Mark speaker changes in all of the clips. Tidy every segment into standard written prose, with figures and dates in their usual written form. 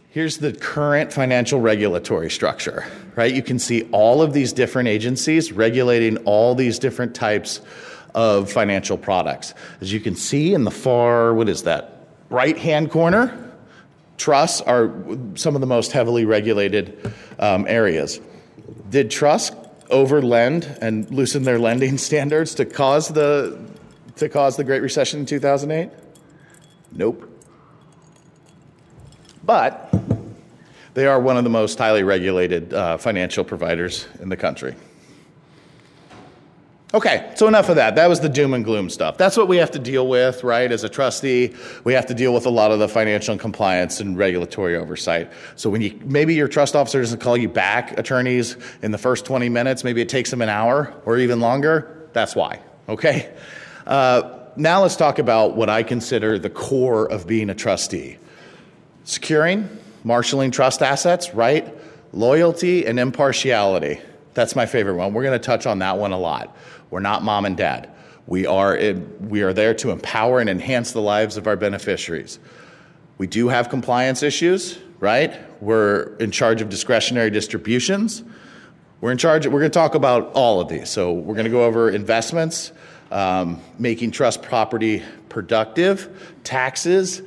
Speaker 1: Here's the current financial regulatory structure, right? You can see all of these different agencies regulating all these different types of financial products. As you can see in the far, right-hand corner, trusts are some of the most heavily regulated areas. Did trusts overlend and loosen their lending standards to cause the Great Recession in 2008? Nope. But they are one of the most highly regulated financial providers in the country. Okay, so enough of that. That was the doom and gloom stuff. That's what we have to deal with, right? As a trustee, we have to deal with a lot of the financial and compliance and regulatory oversight. So when maybe your trust officer doesn't call you back, attorneys, in the first 20 minutes, maybe it takes them an hour or even longer. That's why, okay? Now let's talk about what I consider the core of being a trustee. Securing, marshaling trust assets, right? Loyalty and impartiality. That's my favorite one. We're going to touch on that one a lot. We're not mom and dad. We are there to empower and enhance the lives of our beneficiaries. We do have compliance issues, right? We're in charge of discretionary distributions. We're going to talk about all of these. So we're going to go over investments, making trust property productive, taxes.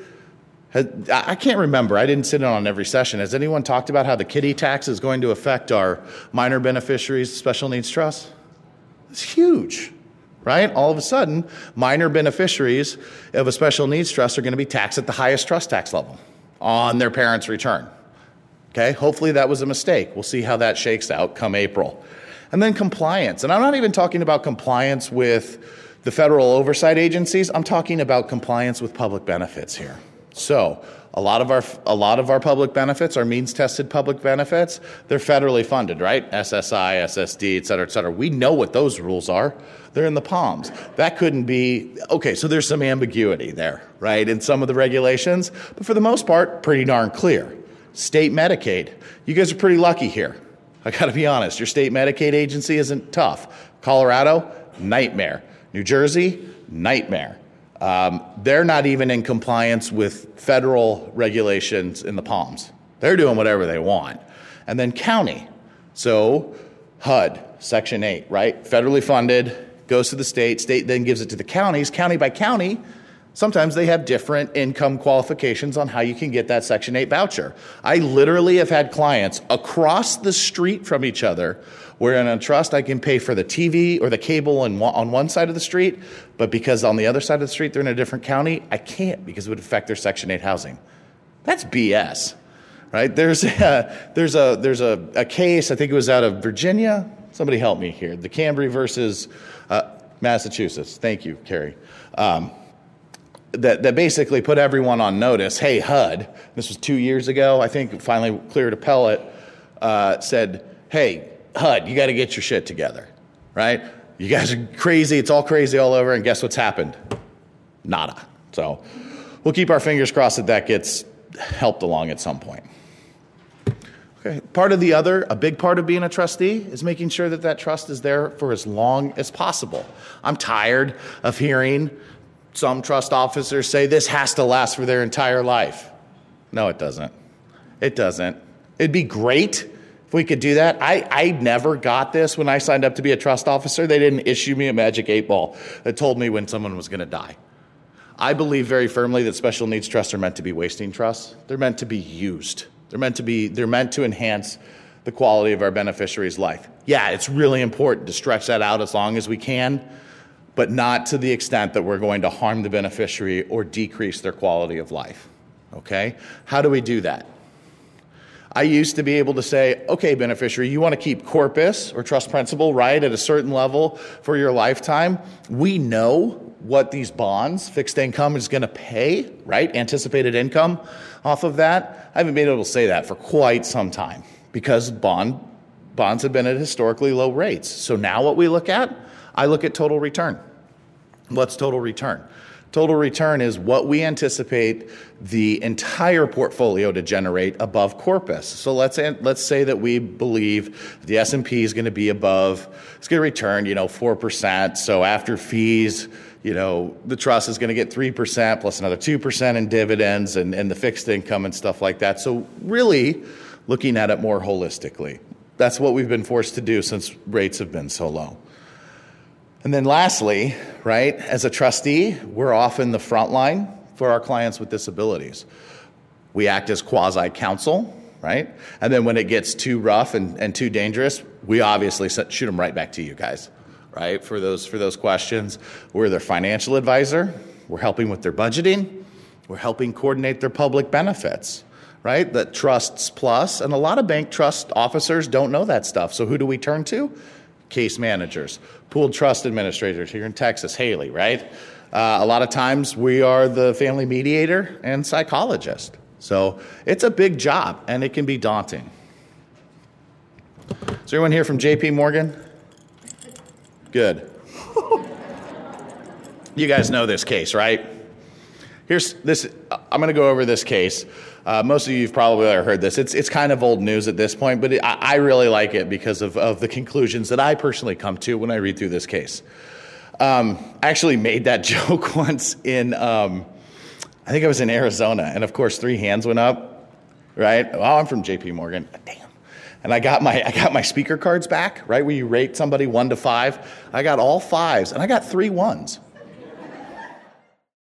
Speaker 1: I can't remember. I didn't sit in on every session. Has anyone talked about how the kiddie tax is going to affect our minor beneficiaries' special needs trusts? It's huge, right? All of a sudden, minor beneficiaries of a special needs trust are going to be taxed at the highest trust tax level on their parents' return. Okay, hopefully that was a mistake. We'll see how that shakes out come April. And then compliance. And I'm not even talking about compliance with the federal oversight agencies. I'm talking about compliance with public benefits here. So a lot of our public benefits are means-tested public benefits. They're federally funded, right? SSI, SSD, et cetera, et cetera. We know what those rules are. They're in the palms. That couldn't be, okay, so there's some ambiguity there, right, in some of the regulations. But for the most part, pretty darn clear. State Medicaid. You guys are pretty lucky here. I got to be honest. Your state Medicaid agency isn't tough. Colorado, nightmare. New Jersey, nightmare. They're not even in compliance with federal regulations in the palms. They're doing whatever they want. And then county. So HUD, Section 8, right? Federally funded, goes to the state. State then gives it to the counties. County by county, sometimes they have different income qualifications on how you can get that Section 8 voucher. I literally have had clients across the street from each other where in a trust I can pay for the TV or the cable on one side of the street, but because on the other side of the street they're in a different county, I can't because it would affect their Section 8 housing. That's BS, right? There's a case, I think it was out of Virginia. Somebody help me here. The Cambry versus Massachusetts. Thank you, Carrie. That basically put everyone on notice. Hey, HUD, this was 2 years ago, I think finally cleared appellate, said, hey, HUD, you got to get your shit together, right? You guys are crazy. It's all crazy all over. And guess what's happened? Nada. So we'll keep our fingers crossed that gets helped along at some point. Okay. A big part of being a trustee is making sure that trust is there for as long as possible. I'm tired of hearing some trust officers say this has to last for their entire life. No, it doesn't. It doesn't. It'd be great if we could do that. I never got this when I signed up to be a trust officer. They didn't issue me a magic 8-ball that told me when someone was going to die. I believe very firmly that special needs trusts are meant to be wasting trusts. They're meant to be used. They're meant to enhance the quality of our beneficiary's life. Yeah, it's really important to stretch that out as long as we can, but not to the extent that we're going to harm the beneficiary or decrease their quality of life. Okay? How do we do that? I used to be able to say, okay, beneficiary, you want to keep corpus or trust principal, right, at a certain level for your lifetime. We know what these bonds, fixed income, is going to pay, right, anticipated income off of that. I haven't been able to say that for quite some time because bonds have been at historically low rates. So now what we look at, I look at total return. What's total return? Total return is what we anticipate the entire portfolio to generate above corpus. So let's say that we believe the S&P is going to be above, it's going to return, 4%. So after fees, the trust is going to get 3% plus another 2% in dividends and the fixed income and stuff like that. So really looking at it more holistically. That's what we've been forced to do since rates have been so low. And then lastly, right, as a trustee, we're often the front line for our clients with disabilities. We act as quasi-counsel, right? And then when it gets too rough and too dangerous, we obviously shoot them right back to you guys, right, for those questions. We're their financial advisor. We're helping with their budgeting. We're helping coordinate their public benefits, right? The Trusts Plus. And a lot of bank trust officers don't know that stuff. So who do we turn to? Case managers, pooled trust administrators here in Texas, Haley, right? A lot of times we are the family mediator and psychologist. So it's a big job, and it can be daunting. Is everyone here from JP Morgan? Good. You guys know this case, right? Here's this. I'm going to go over this case. Most of you have probably already heard this. It's kind of old news at this point, but I really like it because of the conclusions that I personally come to when I read through this case. I actually made that joke once I think I was in Arizona, and of course 3 hands went up, right? Well, I'm from JP Morgan. Damn. And I got my speaker cards back, right, where you rate somebody 1 to 5. I got all 5s, and I got 3 1s.